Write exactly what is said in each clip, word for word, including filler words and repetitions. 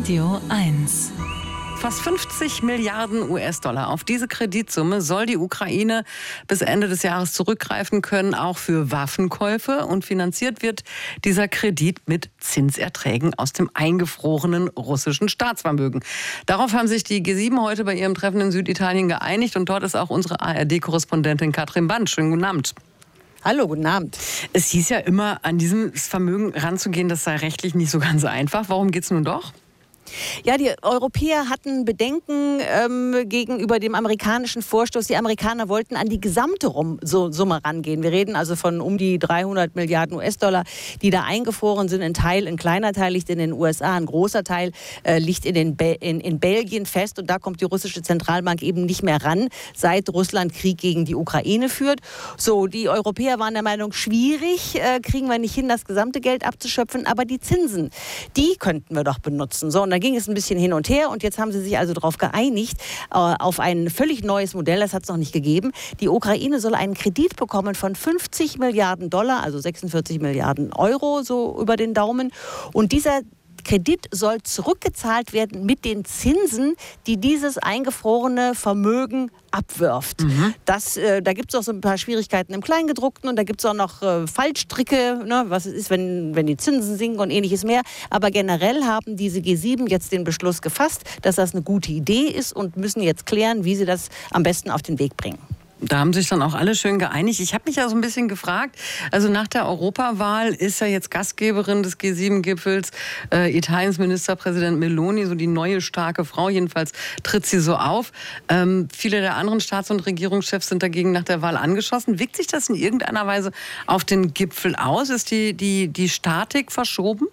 Radio eins. Fast fünfzig Milliarden U S-Dollar. Auf diese Kreditsumme soll die Ukraine bis Ende des Jahres zurückgreifen können, auch für Waffenkäufe. Und finanziert wird dieser Kredit mit Zinserträgen aus dem eingefrorenen russischen Staatsvermögen. Darauf haben sich die G sieben heute bei ihrem Treffen in Süditalien geeinigt. Und dort ist auch unsere A R D-Korrespondentin Katrin Band. Schönen guten Abend. Hallo, guten Abend. Es hieß ja immer, an dieses Vermögen ranzugehen, das sei rechtlich nicht so ganz einfach. Warum geht es nun doch? Ja, die Europäer hatten Bedenken ähm, gegenüber dem amerikanischen Vorstoß. Die Amerikaner wollten an die gesamte Rum so, Summe rangehen. Wir reden also von um die dreihundert Milliarden U S-Dollar, die da eingefroren sind. Ein Teil, ein kleiner Teil liegt in den U S A, ein großer Teil äh, liegt in, den Be- in, in Belgien fest. Und da kommt die russische Zentralbank eben nicht mehr ran, seit Russland Krieg gegen die Ukraine führt. So, die Europäer waren der Meinung, schwierig, äh, kriegen wir nicht hin, das gesamte Geld abzuschöpfen. Aber die Zinsen, die könnten wir doch benutzen. So, und da ging es ein bisschen hin und her und jetzt haben sie sich also darauf geeinigt, äh, auf ein völlig neues Modell, das hat es noch nicht gegeben. Die Ukraine soll einen Kredit bekommen von fünfzig Milliarden Dollar, also sechsundvierzig Milliarden Euro, so über den Daumen. Und dieser Kredit soll zurückgezahlt werden mit den Zinsen, die dieses eingefrorene Vermögen abwirft. Mhm. Das, äh, da gibt es auch so ein paar Schwierigkeiten im Kleingedruckten und da gibt es auch noch äh, Fallstricke, ne, was es ist, wenn, wenn die Zinsen sinken und ähnliches mehr. Aber generell haben diese G sieben jetzt den Beschluss gefasst, dass das eine gute Idee ist und müssen jetzt klären, wie sie das am besten auf den Weg bringen. Da haben sich dann auch alle schön geeinigt. Ich habe mich ja so ein bisschen gefragt, also nach der Europawahl ist ja jetzt Gastgeberin des G sieben Gipfels äh, Italiens Ministerpräsident Meloni, so die neue starke Frau, jedenfalls tritt sie so auf. Ähm, viele der anderen Staats- und Regierungschefs sind dagegen nach der Wahl angeschossen. Wirkt sich das in irgendeiner Weise auf den Gipfel aus? Ist die, die, die Statik verschoben?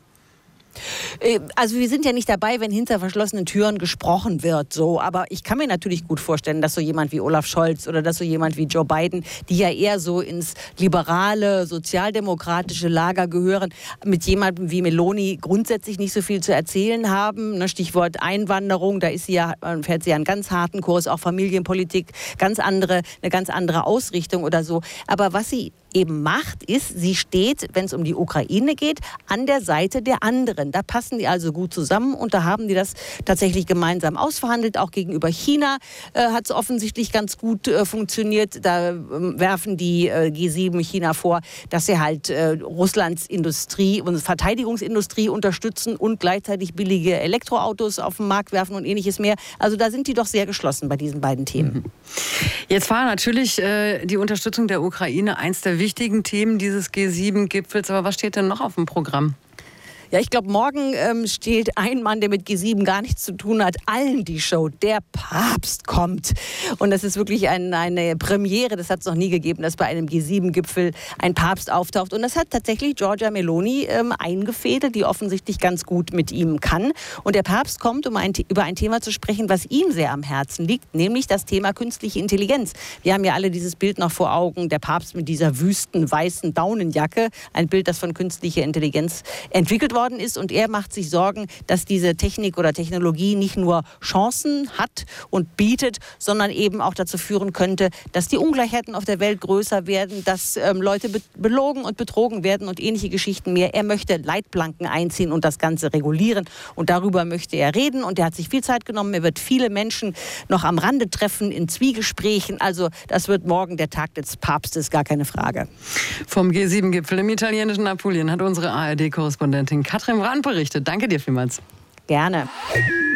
Also wir sind ja nicht dabei, wenn hinter verschlossenen Türen gesprochen wird, so. Aber ich kann mir natürlich gut vorstellen, dass so jemand wie Olaf Scholz oder dass so jemand wie Joe Biden, die ja eher so ins liberale, sozialdemokratische Lager gehören, mit jemandem wie Meloni grundsätzlich nicht so viel zu erzählen haben. Stichwort Einwanderung, da ist sie ja, fährt sie ja einen ganz harten Kurs, auch Familienpolitik, ganz andere, eine ganz andere Ausrichtung oder so. Aber was sie eben macht, ist, sie steht, wenn es um die Ukraine geht, an der Seite der anderen. Da passen die also gut zusammen und da haben die das tatsächlich gemeinsam ausverhandelt. Auch gegenüber China äh, hat es offensichtlich ganz gut äh, funktioniert. Da äh, werfen die äh, G sieben China vor, dass sie halt äh, Russlands Industrie und Verteidigungsindustrie unterstützen und gleichzeitig billige Elektroautos auf den Markt werfen und ähnliches mehr. Also da sind die doch sehr geschlossen bei diesen beiden Themen. Jetzt war natürlich äh, die Unterstützung der Ukraine eins der wichtigen Themen dieses G sieben Gipfels. Aber was steht denn noch auf dem Programm? Ja, ich glaube, morgen ähm, steht ein Mann, der mit G sieben gar nichts zu tun hat, allen die Show. Der Papst kommt. Und das ist wirklich ein, eine Premiere. Das hat es noch nie gegeben, dass bei einem G sieben Gipfel ein Papst auftaucht. Und das hat tatsächlich Giorgia Meloni ähm, eingefädelt, die offensichtlich ganz gut mit ihm kann. Und der Papst kommt, um ein, über ein Thema zu sprechen, was ihm sehr am Herzen liegt, nämlich das Thema künstliche Intelligenz. Wir haben ja alle dieses Bild noch vor Augen, der Papst mit dieser wüsten, weißen Daunenjacke. Ein Bild, das von künstlicher Intelligenz entwickelt worden ist, und er macht sich Sorgen, dass diese Technik oder Technologie nicht nur Chancen hat und bietet, sondern eben auch dazu führen könnte, dass die Ungleichheiten auf der Welt größer werden, dass ähm, Leute be- belogen und betrogen werden und ähnliche Geschichten mehr. Er möchte Leitplanken einziehen und das Ganze regulieren, und darüber möchte er reden, und er hat sich viel Zeit genommen. Er wird viele Menschen noch am Rande treffen in Zwiegesprächen. Also das wird morgen der Tag des Papstes, gar keine Frage. Vom G sieben Gipfel im italienischen Apulien hat unsere A R D-Korrespondentin Katrin Band berichtet. Danke dir vielmals. Gerne.